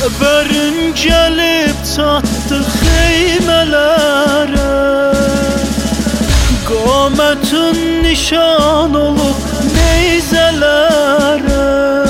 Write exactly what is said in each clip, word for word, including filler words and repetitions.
Verin gelip çattı xeymelere, qamətin nişan olup neyzelere.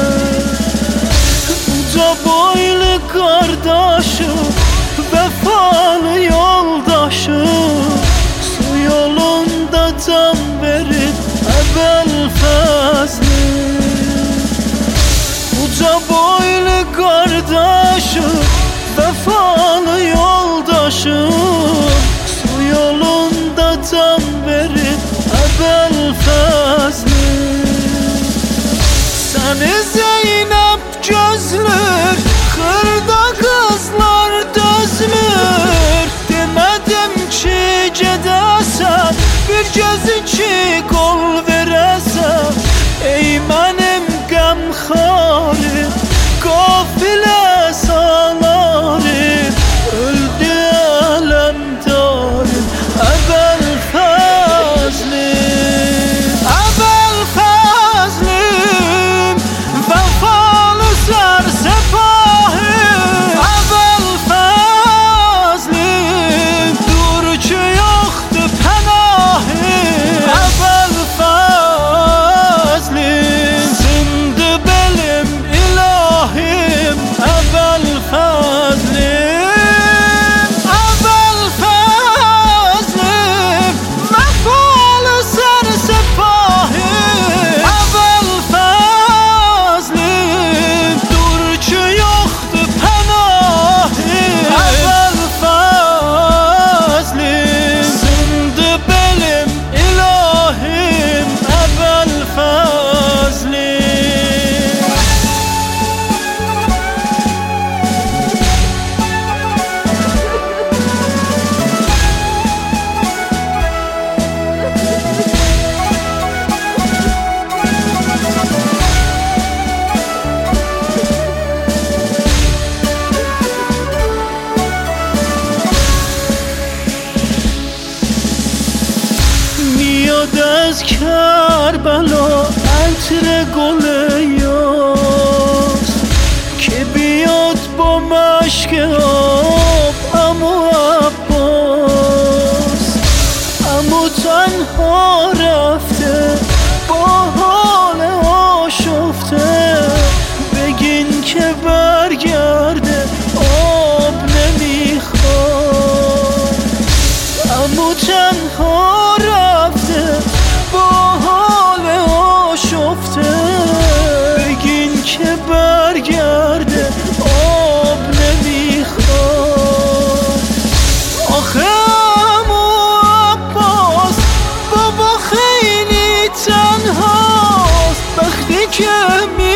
Uca boylu kardeşim, vefalı yoldaşım, su yolunda can verip əvvəl fəzlim. Uca boylu kardeşim, vefalı yoldaşım, su yolunda can verip əvvəl fəzlim. Səni Zeynep gözlür, xırda kızlar dözmür. Demedim ki gedəsən, bir göz iki qol verəsən. Ey mənim qəmxarım, qafilə salarım, öldü ələmdarım, əvvəl fəzlim. Əvvəl fəzlim, vəfalı sərsepahim. Əvvəl fəzlim, dur ki yoxdur pənahim. Əvvəl fəzlim, sındı belim ilahim. Əvvəl fəzlim, əvvəl fəzlim, vəfalı sərsepahim. Əvvəl fəzlim, dur ki yoxdur pənahim. Əvvəl fəzlim, sındı belim ilahim. Əvvəl fəzlim. میاد از کربلا عطر گل یاس، که بیاد با مشک آب عمو عباس. عمو تنها رفته با حال آشفته، بگین که برگرده آب نمیخواد. عمو تنها رفته با حال آشفته، بگین که برگرده آب نمیخواد. آخه عمو عباس بابا خیلی تنهاست، وقتی که می